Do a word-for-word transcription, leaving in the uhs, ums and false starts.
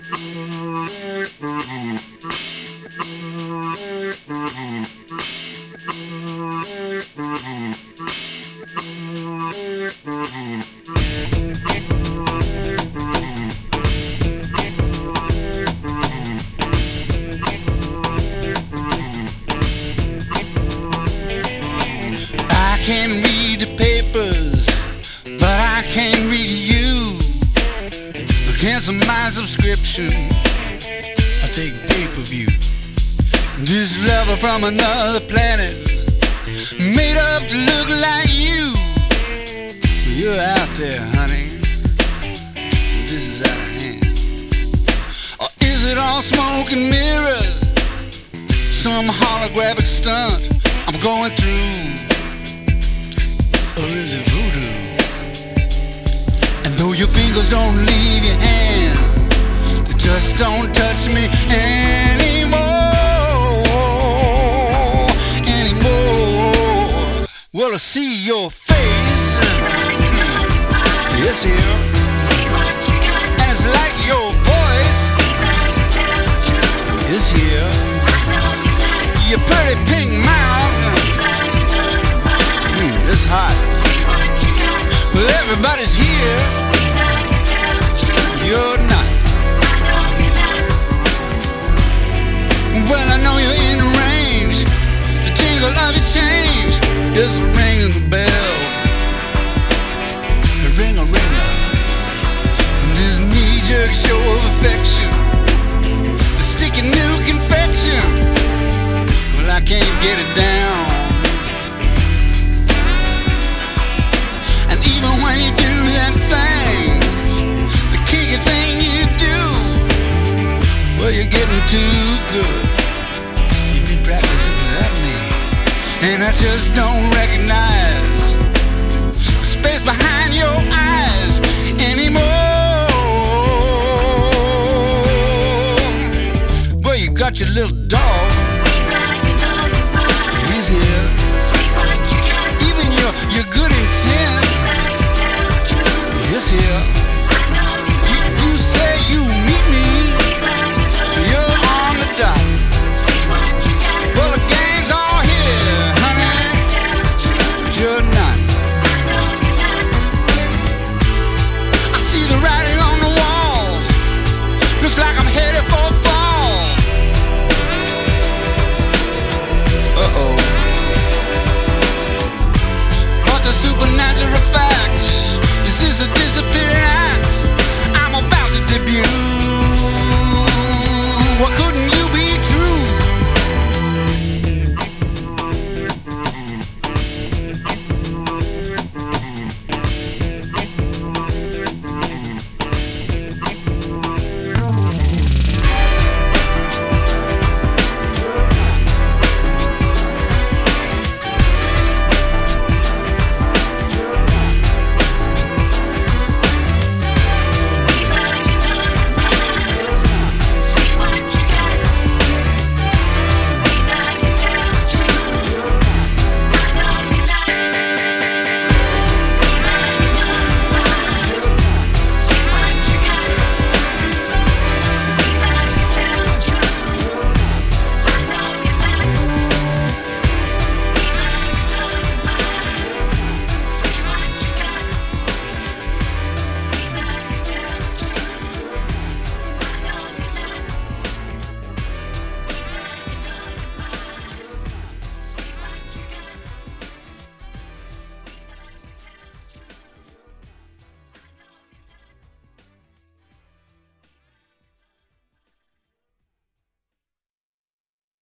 I can read the papers, but I can't read you. Cancel my subscription, I'll take pay-per-view. This lover from another planet, made up to look like you. You're out there, honey, this is out of hand. Or is it all smoke and mirrors, some holographic stunt I'm going through? Or is it voodoo? And though your fingers don't leave your hand, they just don't touch me anymore, anymore. Well, I see your face, yes, here, and it's like your voice is here. Your pretty pink mouth, mm, it's hot. Well, everybody's here, you're not. Well, I know you're in range, the jingle of your change is ringing the bell. Ring a ringer, this knee-jerk show of affection, the sticky new confection. Well, I can't get it down. Even when you do that thing, the kinky thing you do, well, you're getting too good. You've been practicing without me, and I just don't recognize the space behind your eyes anymore. Well, you got your little dog